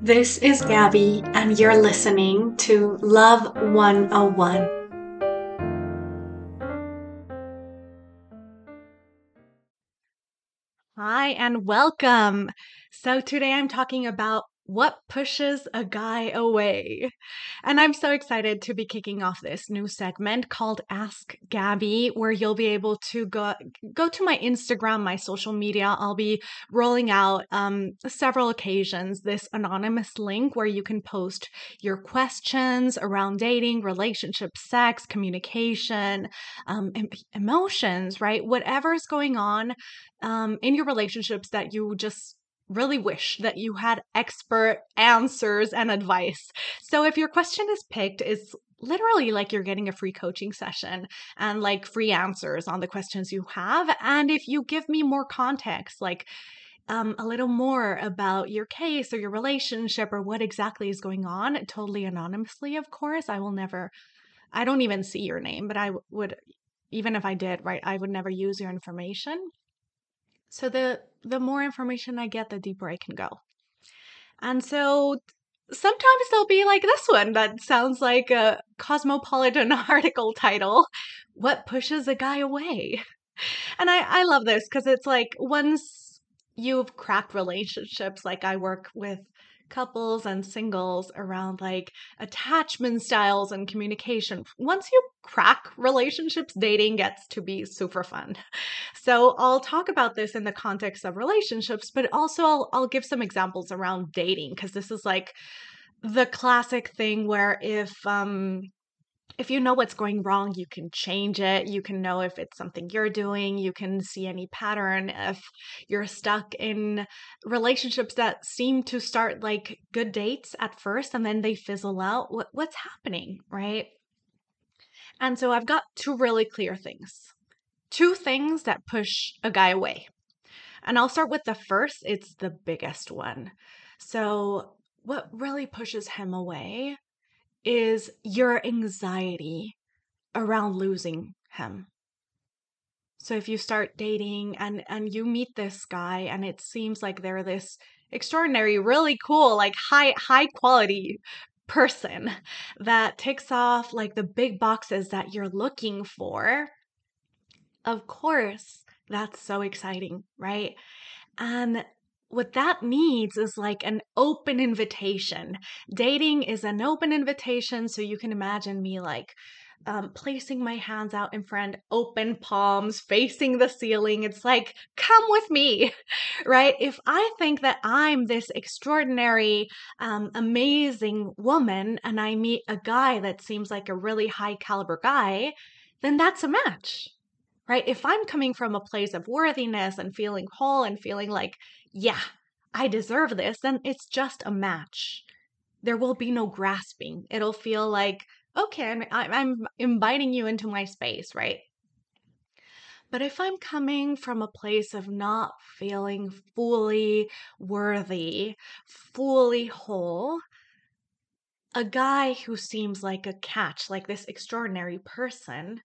This is Gabby, and you're listening to Love 101. Hi, and welcome. So, today I'm talking about what pushes a guy away. And I'm so excited to be kicking off this new segment called Ask Gabby, where you'll be able to go to my Instagram, my social media. I'll be rolling out several occasions this anonymous link where you can post your questions around dating, relationship, sex, communication, emotions, right? Whatever's going on in your relationships that you just really wish that you had expert answers and advice. So if your question is picked, it's literally like you're getting a free coaching session and like free answers on the questions you have. And if you give me more context, like a little more about your case or your relationship or what exactly is going on, totally anonymously, of course, I don't even see your name, but I would, even if I did, right, I would never use your information. So the more information I get, the deeper I can go. And so sometimes there'll be like this one that sounds like a Cosmopolitan article title. What pushes a guy away? And I love this because it's like once you've cracked relationships, like I work with couples and singles around like attachment styles and communication. Once you crack relationships, dating gets to be super fun. So I'll talk about this in the context of relationships, but also I'll give some examples around dating because this is like the classic thing where if you know what's going wrong, you can change it. You can know if it's something you're doing. You can see any pattern. If you're stuck in relationships that seem to start like good dates at first and then they fizzle out, what's happening, right? And so I've got two really clear things. Two things that push a guy away. And I'll start with the first. It's the biggest one. So, what really pushes him away is your anxiety around losing him. So if you start dating and you meet this guy and it seems like they're this extraordinary, really cool, like high quality person that ticks off like the big boxes that you're looking for, of course, that's so exciting, right? And what that needs is like an open invitation. Dating is an open invitation. So you can imagine me like placing my hands out in front, open palms, facing the ceiling. It's like, come with me, right? If I think that I'm this extraordinary, amazing woman and I meet a guy that seems like a really high caliber guy, then that's a match, right? If I'm coming from a place of worthiness and feeling whole and feeling like, yeah, I deserve this, then it's just a match. There will be no grasping. It'll feel like, okay, I'm inviting you into my space, right? But if I'm coming from a place of not feeling fully worthy, fully whole, a guy who seems like a catch, like this extraordinary person,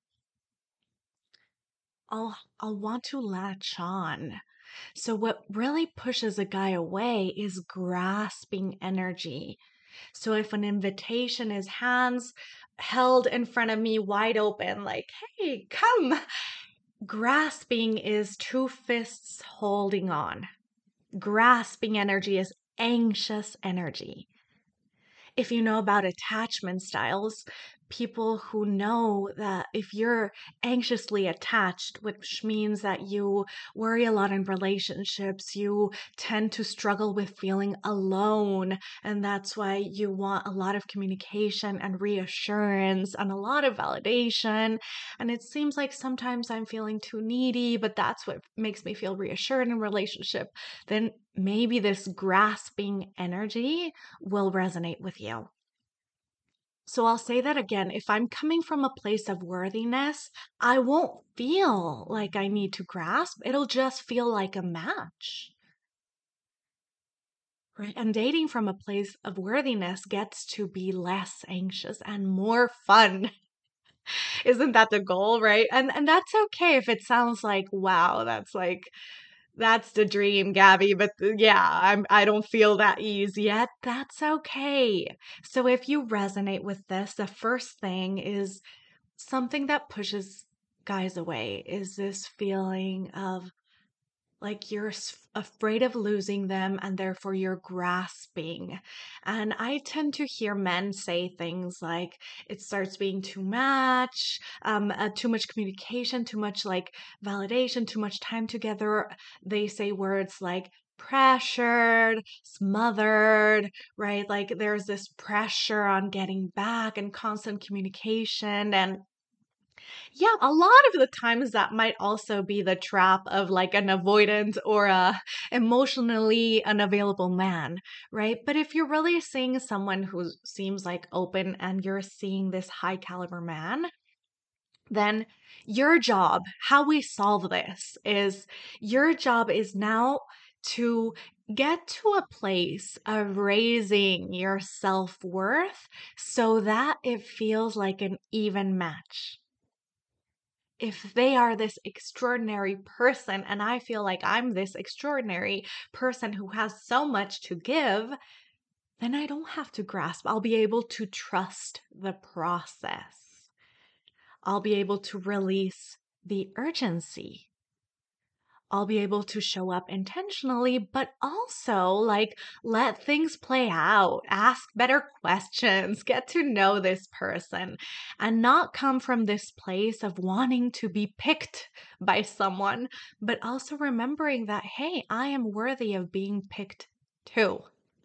I'll want to latch on. So, what really pushes a guy away is grasping energy. So, if an invitation is hands held in front of me wide open, like, hey, come, grasping is two fists holding on. Grasping energy is anxious energy. If you know about attachment styles, people who know that if you're anxiously attached, which means that you worry a lot in relationships, you tend to struggle with feeling alone. And that's why you want a lot of communication and reassurance and a lot of validation. And it seems like sometimes I'm feeling too needy, but that's what makes me feel reassured in relationship. Then maybe this grasping energy will resonate with you. So I'll say that again. If I'm coming from a place of worthiness, I won't feel like I need to grasp. It'll just feel like a match. Right? And dating from a place of worthiness gets to be less anxious and more fun. Isn't that the goal, right? And that's okay if it sounds like, wow, That's the dream, Gabby, but yeah, I don't feel that ease yet. That's okay. So if you resonate with this, the first thing is something that pushes guys away is this feeling of like you're afraid of losing them and therefore you're grasping. And I tend to hear men say things like it starts being too much communication, too much like validation, too much time together. They say words like pressured, smothered, right? Like there's this pressure on getting back and constant communication. And yeah, a lot of the times that might also be the trap of like an avoidant or a emotionally unavailable man, right? But if you're really seeing someone who seems like open and you're seeing this high caliber man, then your job, how we solve this is your job is now to get to a place of raising your self-worth so that it feels like an even match. If they are this extraordinary person and I feel like I'm this extraordinary person who has so much to give, then I don't have to grasp. I'll be able to trust the process. I'll be able to release the urgency. I'll be able to show up intentionally, but also like let things play out, ask better questions, get to know this person, and not come from this place of wanting to be picked by someone, but also remembering that, hey, I am worthy of being picked too.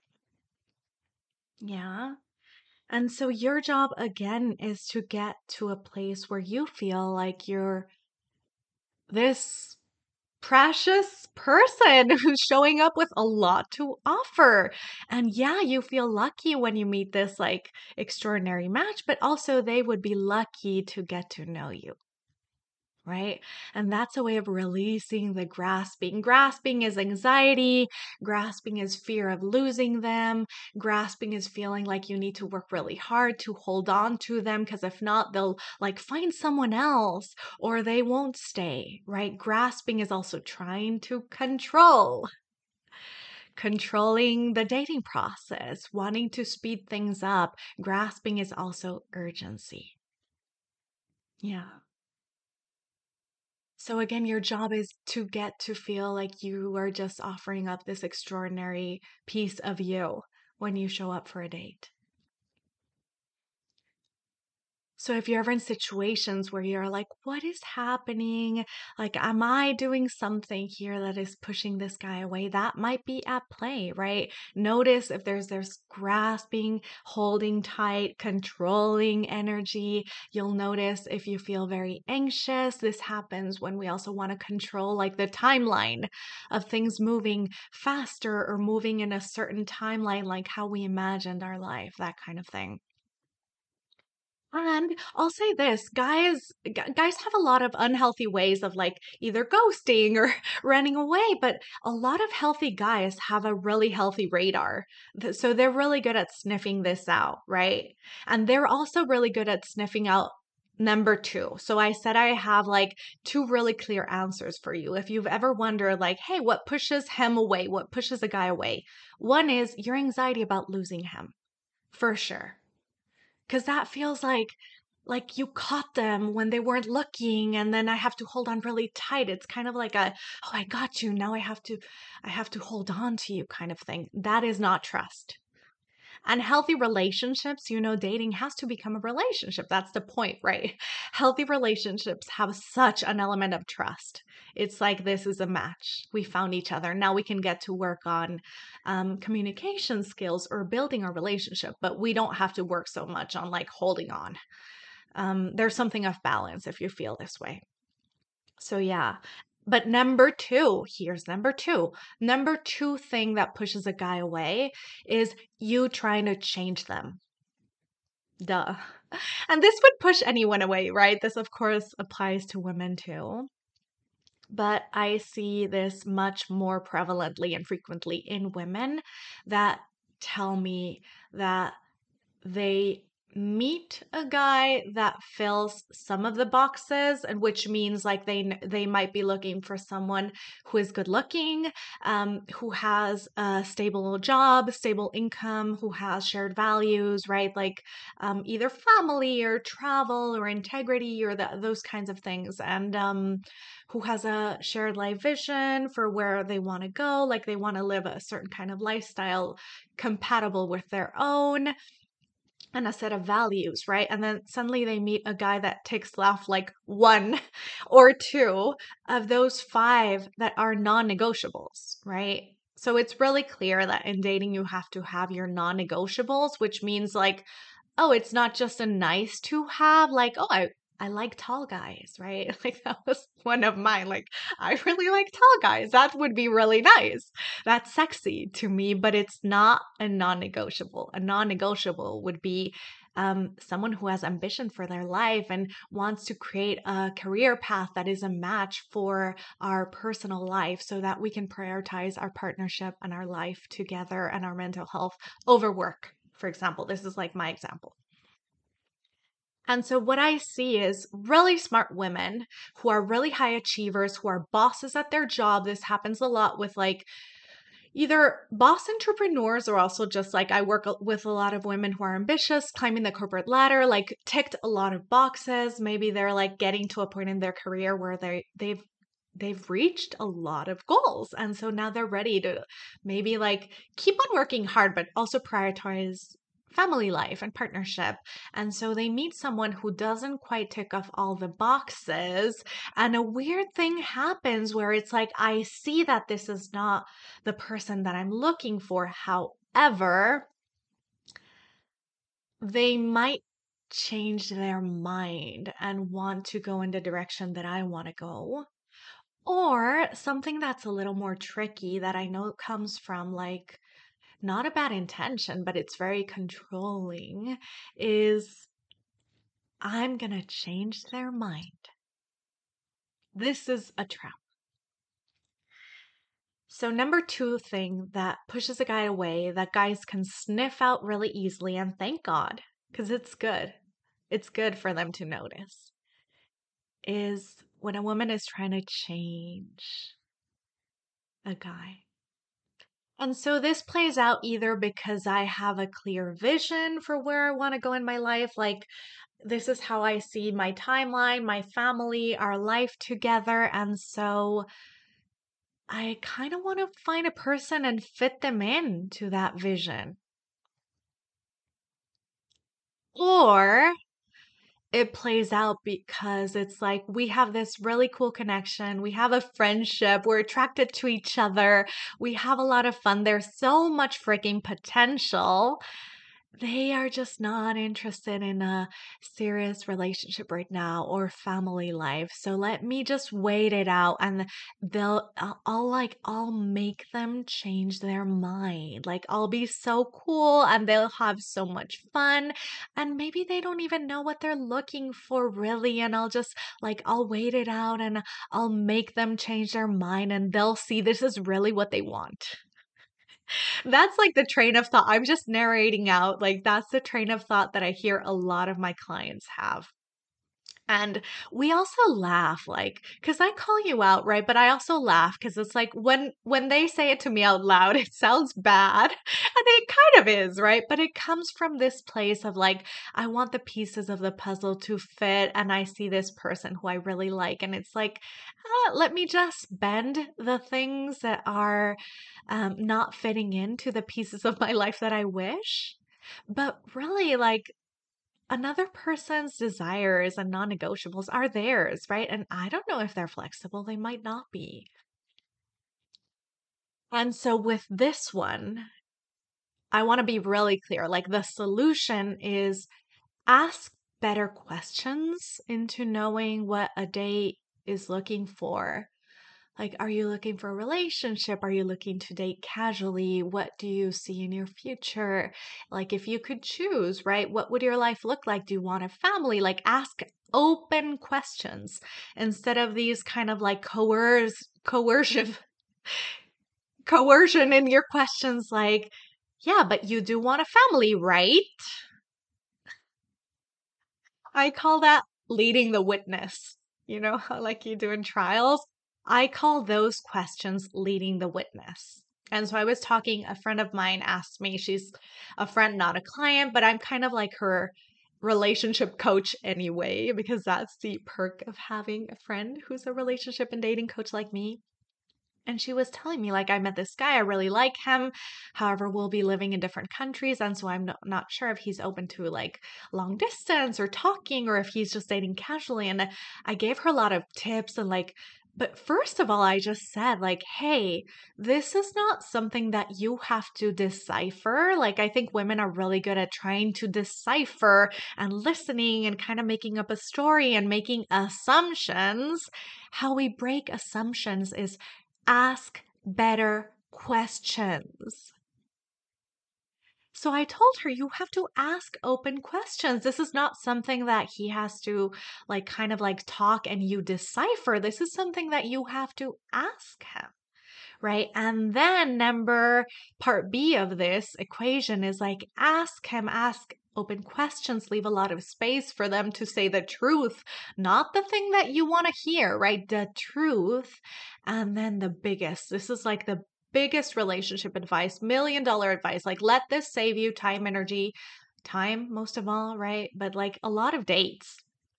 Yeah. And so your job again is to get to a place where you feel like you're this precious person who's showing up with a lot to offer. And yeah, you feel lucky when you meet this like extraordinary match, but also they would be lucky to get to know you. Right. And that's a way of releasing the grasping. Grasping is anxiety. Grasping is fear of losing them. Grasping is feeling like you need to work really hard to hold on to them because if not, they'll like find someone else or they won't stay. Right. Grasping is also trying to controlling the dating process, wanting to speed things up. Grasping is also urgency. Yeah. So again, your job is to get to feel like you are just offering up this extraordinary piece of you when you show up for a date. So if you're ever in situations where you're like, what is happening? Like, am I doing something here that is pushing this guy away? That might be at play, right? Notice if there's grasping, holding tight, controlling energy. You'll notice if you feel very anxious. This happens when we also want to control like the timeline of things moving faster or moving in a certain timeline, like how we imagined our life, that kind of thing. And I'll say this, guys have a lot of unhealthy ways of like either ghosting or running away, but a lot of healthy guys have a really healthy radar. So they're really good at sniffing this out, right? And they're also really good at sniffing out number two. So I said I have like two really clear answers for you. If you've ever wondered like, hey, what pushes him away? What pushes a guy away? One is your anxiety about losing him, for sure. Because that feels like you caught them when they weren't looking and then I have to hold on really tight. It's kind of like oh, I got you. Now I have to hold on to you kind of thing. That is not trust. And healthy relationships, dating has to become a relationship. That's the point, right? Healthy relationships have such an element of trust. It's like this is a match. We found each other. Now we can get to work on communication skills or building a relationship, but we don't have to work so much on like holding on. There's something of balance if you feel this way. So, yeah. But number two, here's number two. Number two thing that pushes a guy away is you trying to change them. Duh. And this would push anyone away, right? This, of course, applies to women too. But I see this much more prevalently and frequently in women that tell me that they meet a guy that fills some of the boxes, and which means like they might be looking for someone who is good looking, who has a stable job, stable income, who has shared values, right? Like either family or travel or integrity or those kinds of things, and who has a shared life vision for where they want to go, like they want to live a certain kind of lifestyle compatible with their own, and a set of values, right? And then suddenly they meet a guy that ticks off like one or two of those five that are non negotiables, right? So it's really clear that in dating, you have to have your non negotiables, which means like, oh, it's not just a nice to have, like, oh, I like tall guys, right? Like that was one of mine. Like, I really like tall guys. That would be really nice. That's sexy to me, but it's not a non-negotiable. A non-negotiable would be someone who has ambition for their life and wants to create a career path that is a match for our personal life so that we can prioritize our partnership and our life together and our mental health over work. For example, this is like my example. And so, what I see is really smart women who are really high achievers, who are bosses at their job. This happens a lot with like either boss entrepreneurs or also just like I work with a lot of women who are ambitious, climbing the corporate ladder, like ticked a lot of boxes. Maybe they're like getting to a point in their career where they've reached a lot of goals. And so now they're ready to maybe like keep on working hard, but also prioritize family life and partnership. And so they meet someone who doesn't quite tick off all the boxes. And a weird thing happens where it's like, I see that this is not the person that I'm looking for. However, they might change their mind and want to go in the direction that I want to go. Or something that's a little more tricky that I know comes from like not a bad intention, but it's very controlling, is I'm gonna change their mind. This is a trap. So, number two thing that pushes a guy away that guys can sniff out really easily, and thank God, because it's good. It's good for them to notice, is when a woman is trying to change a guy. And so this plays out either because I have a clear vision for where I want to go in my life, like this is how I see my timeline, my family, our life together. And so I kind of want to find a person and fit them into that vision. Or it plays out because it's like we have this really cool connection. We have a friendship. We're attracted to each other. We have a lot of fun. There's so much freaking potential. They are just not interested in a serious relationship right now or family life. So let me just wait it out and I'll make them change their mind. Like I'll be so cool and they'll have so much fun and maybe they don't even know what they're looking for really, and I'll wait it out and I'll make them change their mind and they'll see this is really what they want. That's like the train of thought. I'm just narrating out. Like, that's the train of thought that I hear a lot of my clients have. And we also laugh, like, because I call you out, right? But I also laugh because it's like when they say it to me out loud, it sounds bad. And it kind of is, right? But it comes from this place of like, I want the pieces of the puzzle to fit, and I see this person who I really like. And it's like, let me just bend the things that are not fitting into the pieces of my life that I wish. But really, like, another person's desires and non negotiables are theirs, right? And I don't know if they're flexible, they might not be. And so with this one, I want to be really clear. Like, the solution is ask better questions into knowing what a date is looking for. Like, are you looking for a relationship? Are you looking to date casually? What do you see in your future? Like, if you could choose, right? What would your life look like? Do you want a family? Like, ask open questions instead of these kind of like coercive coercion in your questions. Like, yeah, but you do want a family, right? I call that leading the witness. You know how like you do in trials? I call those questions leading the witness. And so I was talking, a friend of mine asked me, she's a friend, not a client, but I'm kind of like her relationship coach anyway, because that's the perk of having a friend who's a relationship and dating coach like me. And she was telling me, like, I met this guy, I really like him. However, we'll be living in different countries. And so I'm not sure if he's open to like long distance or talking or if he's just dating casually. And I gave her a lot of tips and like, but first of all, I just said, like, hey, this is not something that you have to decipher. Like, I think women are really good at trying to decipher and listening and kind of making up a story and making assumptions. How we break assumptions is ask better questions. So I told her, you have to ask open questions. This is not something that he has to like kind of like talk and you decipher. This is something that you have to ask him, right? And then part B of this equation is like ask him, ask open questions, leave a lot of space for them to say the truth, not the thing that you want to hear, right? The truth. And then this is like the biggest relationship advice, $1,000,000 advice. Like, let this save you time, energy, time, most of all, right? But like a lot of dates.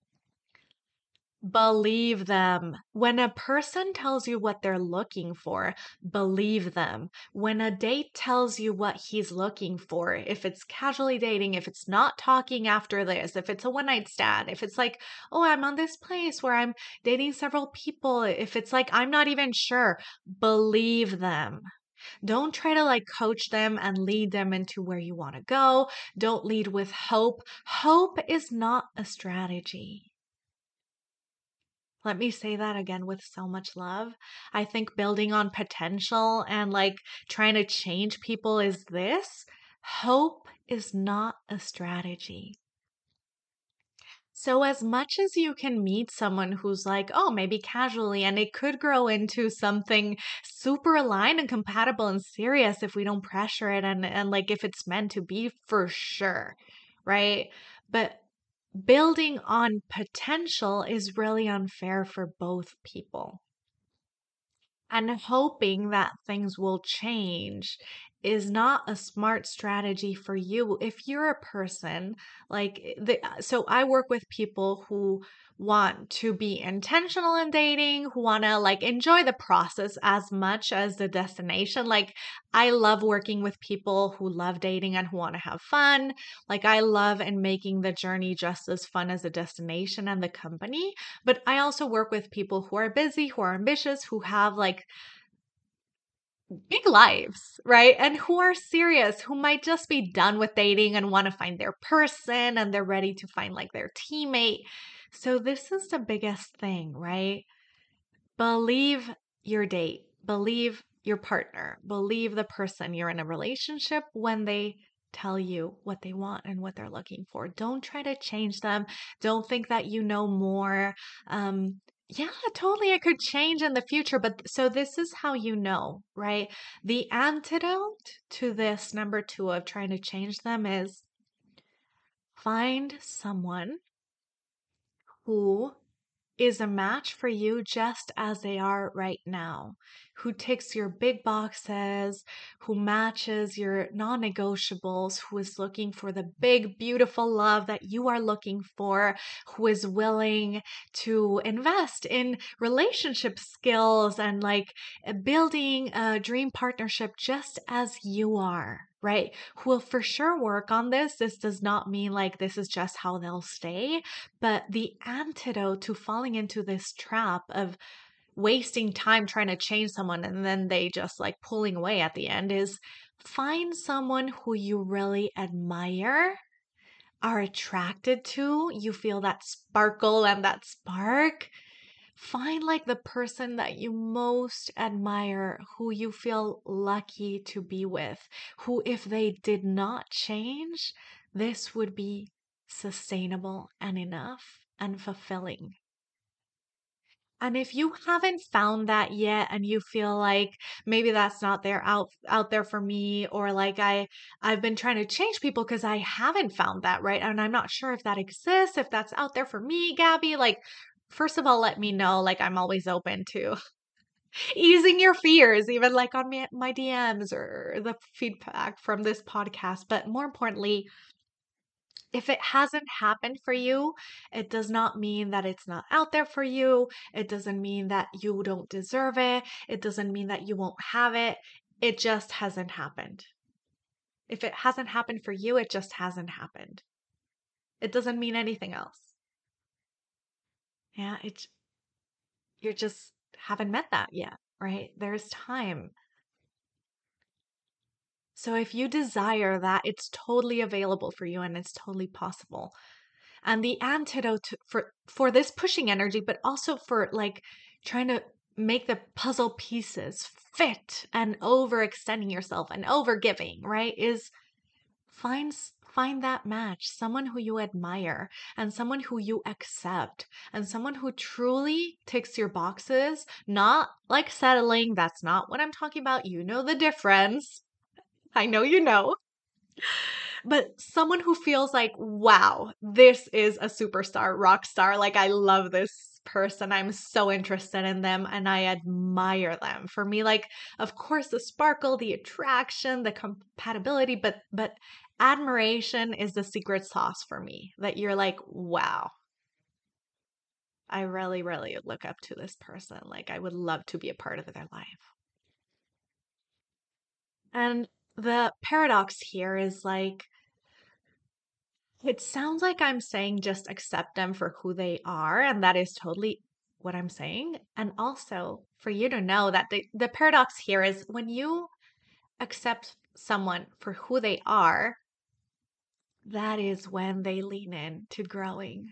Believe them. When a person tells you what they're looking for, believe them. When a date tells you what he's looking for, if it's casually dating, if it's not talking after this, if it's a one night stand, if it's like, oh, I'm on this place where I'm dating several people, if it's like, I'm not even sure, believe them. Don't try to like coach them and lead them into where you want to go. Don't lead with hope. Hope is not a strategy. Let me say that again with so much love. I think building on potential and like trying to change people is this. Hope is not a strategy. So, as much as you can meet someone who's like, oh, maybe casually, and it could grow into something super aligned and compatible and serious if we don't pressure it and like if it's meant to be for sure, right? But building on potential is really unfair for both people. And hoping that things will change is not a smart strategy for you. If you're a person so I work with people who want to be intentional in dating, who want to like enjoy the process as much as the destination. Like, I love working with people who love dating and who want to have fun. Like, I love and making the journey just as fun as the destination and the company. But I also work with people who are busy, who are ambitious, who have like big lives, right? And who are serious, who might just be done with dating and want to find their person and they're ready to find like their teammate. So, this is the biggest thing, right? Believe your date, believe your partner, believe the person you're in a relationship when they tell you what they want and what they're looking for. Don't try to change them. Don't think that you know more. Yeah, totally. It could change in the future, but so this is how you know, right? The antidote to this number two of trying to change them is find someone who is a match for you just as they are right now, who ticks your big boxes, who matches your non negotiables, who is looking for the big, beautiful love that you are looking for, who is willing to invest in relationship skills and like building a dream partnership just as you are. Right? Who will for sure work on this. This does not mean like this is just how they'll stay, but the antidote to falling into this trap of wasting time trying to change someone and then they just like pulling away at the end is find someone who you really admire, are attracted to, you feel that sparkle and that spark. Find like the person that you most admire, who you feel lucky to be with, who, if they did not change, this would be sustainable and enough and fulfilling. And if you haven't found that yet and you feel like maybe that's not there out there for me, or like I've been trying to change people because I haven't found that, right? And I'm not sure if that exists, if that's out there for me, Gabby, like first of all, let me know. Like I'm always open to easing your fears, even like on my DMs or the feedback from this podcast. But more importantly, if it hasn't happened for you, it does not mean that it's not out there for you. It doesn't mean that you don't deserve it. It doesn't mean that you won't have it. It just hasn't happened. If it hasn't happened for you, it just hasn't happened. It doesn't mean anything else. Yeah, you just haven't met that yet, right? There's time. So if you desire that, it's totally available for you and it's totally possible. And the antidote for this pushing energy, but also for like trying to make the puzzle pieces fit and overextending yourself and overgiving, right? Is find find that match, someone who you admire and someone who you accept and someone who truly ticks your boxes, not like settling. That's not what I'm talking about. You know the difference. I know you know. But someone who feels like, wow, this is a superstar, rock star. Like, I love this person. I'm so interested in them and I admire them. For me, like, of course, the sparkle, the attraction, the compatibility, but admiration is the secret sauce for me. That you're like, wow, I really, really look up to this person. Like, I would love to be a part of their life. And the paradox here is like, it sounds like I'm saying just accept them for who they are, and that is totally what I'm saying. And also for you to know that the paradox here is when you accept someone for who they are, that is when they lean in to growing.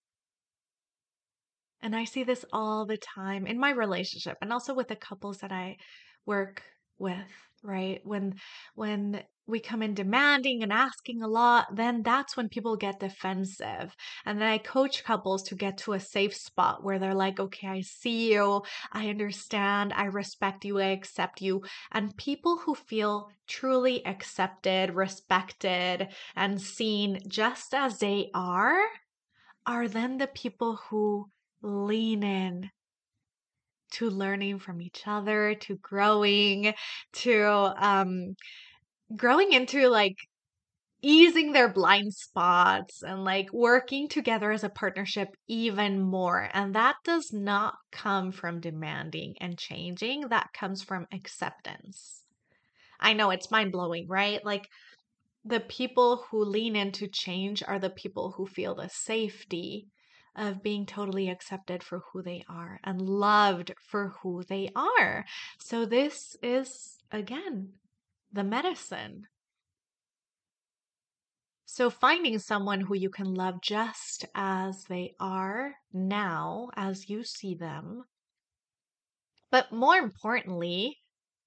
And I see this all the time in my relationship and also with the couples that I work with, right? When we come in demanding and asking a lot, then that's when people get defensive. And then I coach couples to get to a safe spot where they're like, okay, I see you, I understand, I respect you, I accept you. And people who feel truly accepted, respected, and seen just as they are then the people who lean in to learning from each other, to to growing into like easing their blind spots and like working together as a partnership even more. And that does not come from demanding and changing, that comes from acceptance. I know it's mind blowing, right? Like the people who lean into change are the people who feel the safety of being totally accepted for who they are and loved for who they are. So, this is again the medicine. So, finding someone who you can love just as they are now, as you see them, but more importantly,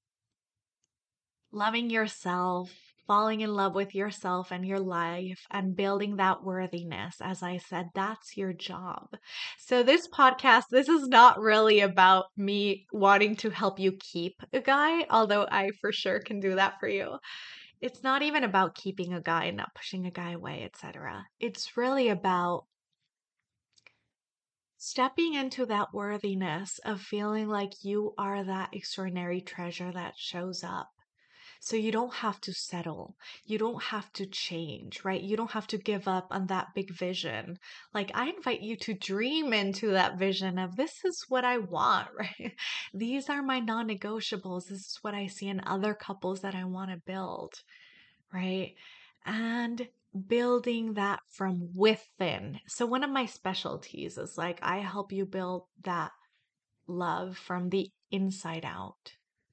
loving yourself, falling in love with yourself and your life, and building that worthiness. As I said, that's your job. So, this podcast, this is not really about me wanting to help you keep a guy, although I for sure can do that for you. It's not even about keeping a guy, not pushing a guy away, etc. It's really about stepping into that worthiness of feeling like you are that extraordinary treasure that shows up. So you don't have to settle. You don't have to change, right? You don't have to give up on that big vision. Like I invite you to dream into that vision of this is what I want, right? These are my non-negotiables. This is what I see in other couples that I want to build, right? And building that from within. So one of my specialties is like I help you build that love from the inside out.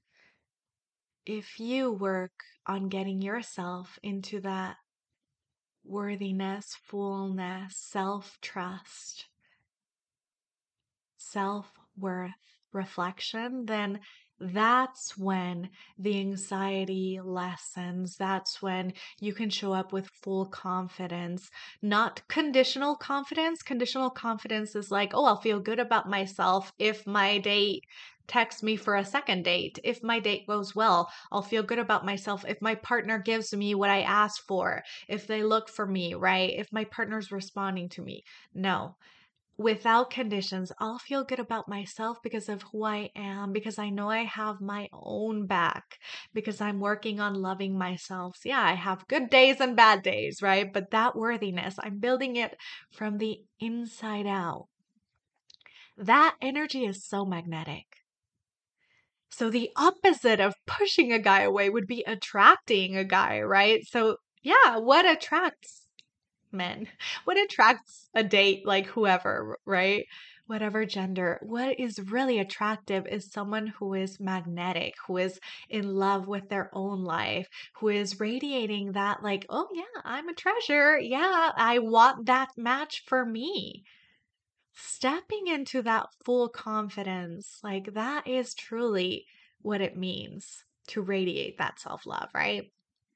If you work on getting yourself into that worthiness, fullness, self trust, self worth reflection, then that's when the anxiety lessens. That's when you can show up with full confidence, not conditional confidence. Conditional confidence is like, oh, I'll feel good about myself if my date texts me for a second date. If my date goes well, I'll feel good about myself if my partner gives me what I asked for, if they look for me, right? If my partner's responding to me. No, without conditions, I'll feel good about myself because of who I am, because I know I have my own back, because I'm working on loving myself. So yeah, I have good days and bad days, right? But that worthiness, I'm building it from the inside out. That energy is so magnetic. So the opposite of pushing a guy away would be attracting a guy, right? So yeah, what attracts men? What attracts a date, like whoever, right? Whatever gender. What is really attractive is someone who is magnetic, who is in love with their own life, who is radiating that, like, oh yeah, I'm a treasure. Yeah, I want that match for me. Stepping into that full confidence, like that is truly what it means to radiate that self-love, right?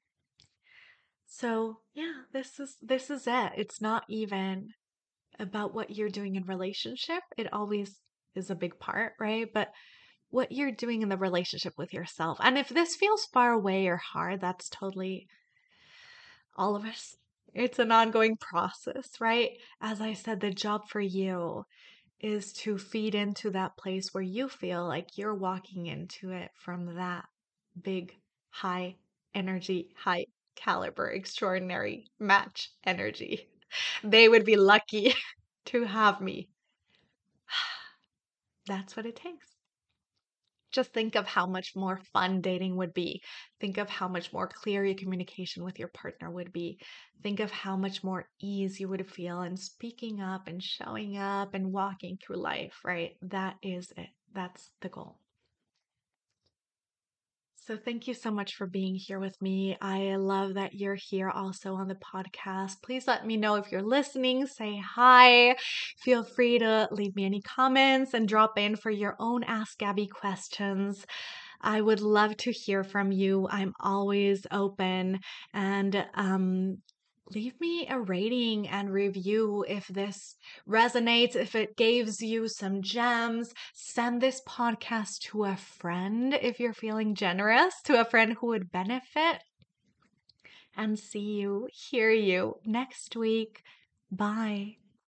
So, yeah, this is it. It's not even about what you're doing in relationship. It always is a big part, right? But what you're doing in the relationship with yourself. And if this feels far away or hard, that's totally all of us. It's an ongoing process, right? As I said, the job for you is to feed into that place where you feel like you're walking into it from that big, high energy, high caliber, extraordinary match energy. They would be lucky to have me. That's what it takes. Just think of how much more fun dating would be. Think of how much more clear your communication with your partner would be. Think of how much more ease you would feel in speaking up and showing up and walking through life, right? That is it. That's the goal. So thank you so much for being here with me. I love that you're here also on the podcast. Please let me know if you're listening. Say hi. Feel free to leave me any comments and drop in for your own Ask Gabby questions. I would love to hear from you. I'm always open, and leave me a rating and review if this resonates, if it gives you some gems. Send this podcast to a friend if you're feeling generous, to a friend who would benefit. And see you, hear you next week. Bye.